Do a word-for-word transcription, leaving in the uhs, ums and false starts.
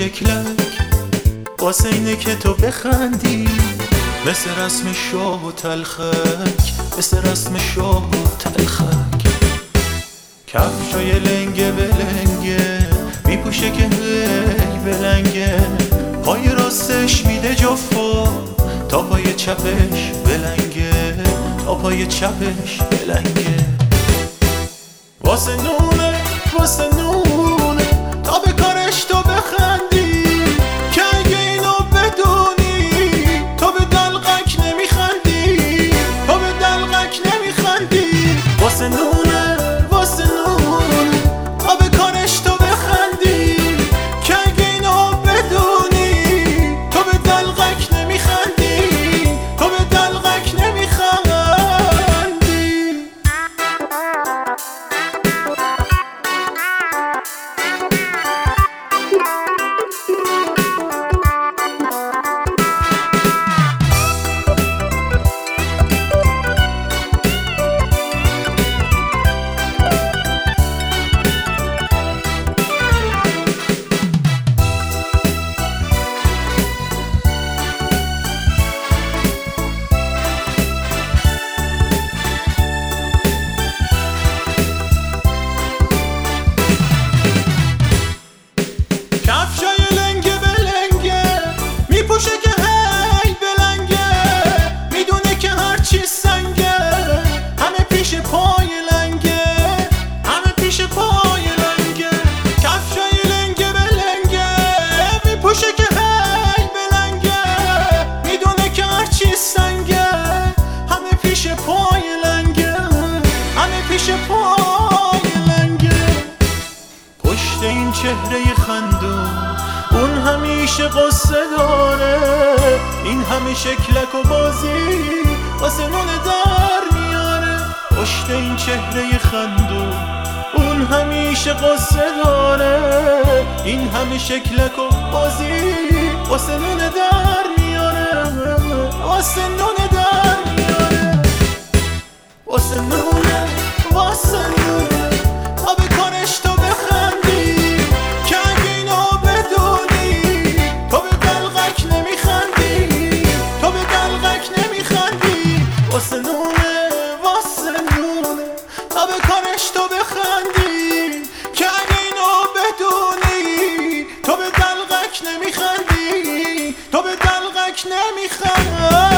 شکلک واسه اینه که تو بخندی، مثل رسم شاه و تلخک، مثل رسم شاه و تلخک. کفشای لنگه بلنگه میپوشه که هی بلنگه، پای راستش میده جفا تا پای چپش بلنگه، تا پای چپش بلنگه. واسه نونه واسه نونه تا به کارش تو بخندی، که اگه اینو بدونی تو به دلقک نمیخندی، تو به دلقک نمیخندی. واسه نونه واسه نونه تا به کارش تو بخندی، که اگه اینو بدونی تو به دلقک نمیخندی، تو به دلقک نمیخندی. پشت این چهره خندون اون همیشه قصه داره، این همه شکلک و بازی واسه نونه در میاره. پشت این چهره خندون اون همیشه قصه داره، این همه شکلک و بازی واسه نونه در میاره، واسه نونه در میاره. واسه نونه واسه نونه تا به کارش تو بخندی، که اگه اینو بدونی تو به دلقک نمیخندی، تو به دلقک نمیخندی. واسه نونه واسه نونه تا به کارش تو بخندی، که اگه اینو بدونی تو به دلقک نمیخندی، تو به دلقک نمیخندی.